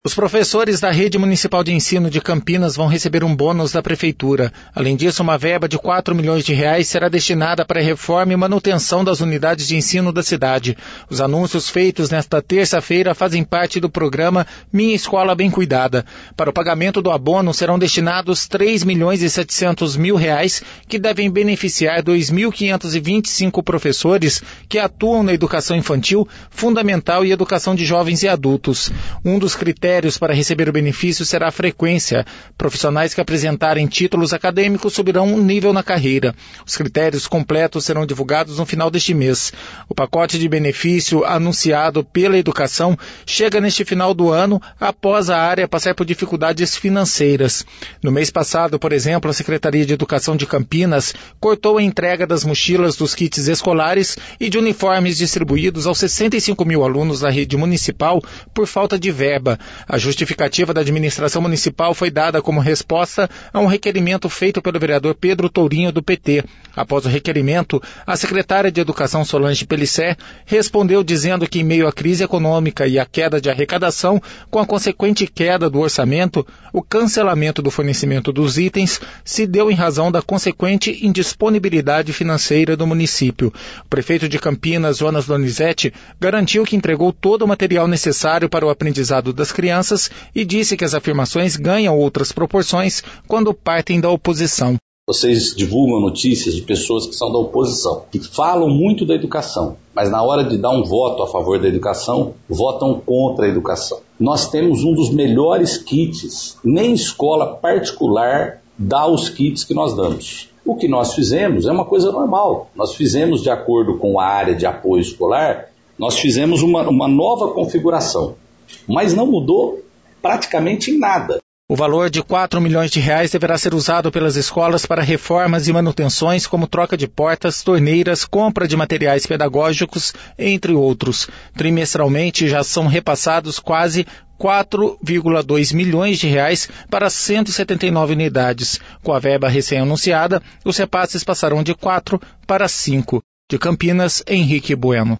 Os professores da Rede Municipal de Ensino de Campinas vão receber um bônus da Prefeitura. Além disso, uma verba de R$4 milhões será destinada para a reforma e manutenção das unidades de ensino da cidade. Os anúncios feitos nesta terça-feira fazem parte do programa Minha Escola Bem Cuidada. Para o pagamento do abono serão destinados R$3.700.000, que devem beneficiar 2.525 professores que atuam na educação infantil, fundamental e educação de jovens e adultos. Um dos critérios para receber o benefício será a frequência. Profissionais que apresentarem títulos acadêmicos subirão um nível na carreira. Os critérios completos serão divulgados no final deste mês. O pacote de benefício anunciado pela educação chega neste final do ano após a área passar por dificuldades financeiras. No mês passado, por exemplo, a Secretaria de Educação de Campinas cortou a entrega das mochilas dos kits escolares e de uniformes distribuídos aos 65 mil alunos da rede municipal por falta de verba. A justificativa da administração municipal foi dada como resposta a um requerimento feito pelo vereador Pedro Tourinho, do PT. Após o requerimento, a secretária de Educação, Solange Pellicer, respondeu dizendo que, em meio à crise econômica e à queda de arrecadação, com a consequente queda do orçamento, o cancelamento do fornecimento dos itens se deu em razão da consequente indisponibilidade financeira do município. O prefeito de Campinas, Jonas Donizete, garantiu que entregou todo o material necessário para o aprendizado das crianças e disse que as afirmações ganham outras proporções quando partem da oposição. Vocês divulgam notícias de pessoas que são da oposição, que falam muito da educação, mas na hora de dar um voto a favor da educação, votam contra a educação. Nós temos um dos melhores kits, nem escola particular dá os kits que nós damos. O que nós fizemos é uma coisa normal, nós fizemos de acordo com a área de apoio escolar, nós fizemos uma nova configuração. Mas não mudou praticamente em nada. O valor de R$4 milhões deverá ser usado pelas escolas para reformas e manutenções como troca de portas, torneiras, compra de materiais pedagógicos, entre outros. Trimestralmente já são repassados quase R$4,2 milhões para 179 unidades. Com a verba recém-anunciada, os repasses passarão de 4 para 5. De Campinas, Henrique Bueno.